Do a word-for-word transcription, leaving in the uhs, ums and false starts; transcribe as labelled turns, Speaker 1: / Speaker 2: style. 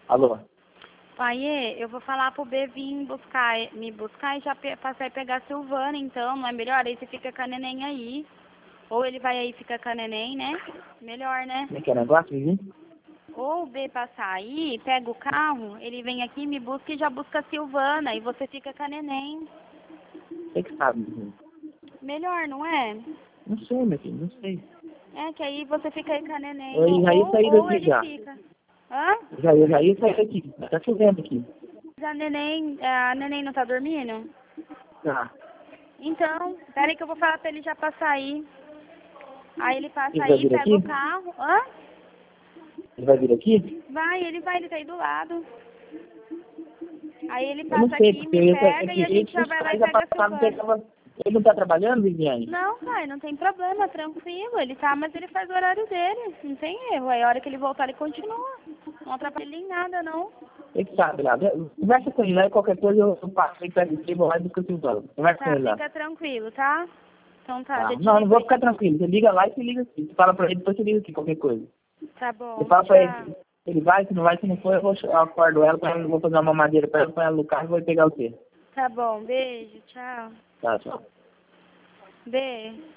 Speaker 1: Alô?
Speaker 2: Pai, eu vou falar pro B vir buscar, me buscar e já pe passar e pegar a Silvana, então, não é melhor? Aí você fica com a neném aí. Ou ele vai aí e fica com a neném, né? Melhor, né?
Speaker 1: Como é que é o negócio, Vivi?
Speaker 2: Ou o B passar aí, pega o carro, ele vem aqui, me busca e já busca a Silvana, e você fica com a neném.
Speaker 1: Você que sabe, Vivi.
Speaker 2: Melhor, não é?
Speaker 1: Não sei, meu filho, não sei.
Speaker 2: É, que aí você fica aí com a neném,
Speaker 1: Eu já ia
Speaker 2: ou,
Speaker 1: sair
Speaker 2: ou
Speaker 1: daqui
Speaker 2: ele
Speaker 1: já.
Speaker 2: fica. Hã?
Speaker 1: Já, eu já ia sair daqui. Tá chovendo aqui.
Speaker 2: A neném, a neném não tá dormindo?
Speaker 1: Tá.
Speaker 2: Então, peraí que eu vou falar pra ele já passar aí. Aí ele passa
Speaker 1: Ele vai
Speaker 2: aí,
Speaker 1: vir
Speaker 2: pega
Speaker 1: aqui?
Speaker 2: o carro. Hã?
Speaker 1: Ele vai vir aqui?
Speaker 2: Vai, ele vai, ele tá aí do lado. Aí ele
Speaker 1: Eu não
Speaker 2: passa
Speaker 1: sei,
Speaker 2: aqui,
Speaker 1: porque
Speaker 2: me
Speaker 1: eu ia, sair-
Speaker 2: pega
Speaker 1: eu
Speaker 2: e a
Speaker 1: ia
Speaker 2: gente
Speaker 1: te
Speaker 2: já vai lá
Speaker 1: buscar
Speaker 2: e
Speaker 1: e já
Speaker 2: pega a
Speaker 1: passava que ele
Speaker 2: Silvana.
Speaker 1: tava... Ele não tá trabalhando, Viviane?
Speaker 2: Não, pai, não tem problema, tranquilo. Ele tá, mas ele faz o horário dele. Não tem erro. Aí a hora que ele voltar, ele continua. Não atrapalha ele em nada, não.
Speaker 1: Ele sabe lá. Conversa com ele lá e qualquer coisa eu, eu passo aí perto de vou lá e busco o Silvano. Conversa com
Speaker 2: Tá,
Speaker 1: ele lá.
Speaker 2: fica tranquilo, tá? Então tá,
Speaker 1: Tá.
Speaker 2: já te
Speaker 1: Não, não
Speaker 2: ligo
Speaker 1: vou
Speaker 2: aí.
Speaker 1: ficar tranquilo. Você liga lá e você liga aqui. Você fala pra ele, depois você liga aqui, qualquer coisa.
Speaker 2: Tá bom,
Speaker 1: Você fala pra ele,
Speaker 2: tchau.
Speaker 1: ele vai, se não vai, se não for, eu, vou, eu acordo ela, pra ela, eu vou fazer uma mamadeira pra ela, põe ela no carro e vou pegar o quê?
Speaker 2: Tá bom, beijo, tchau.
Speaker 1: Tá, tchau.
Speaker 2: Beijo.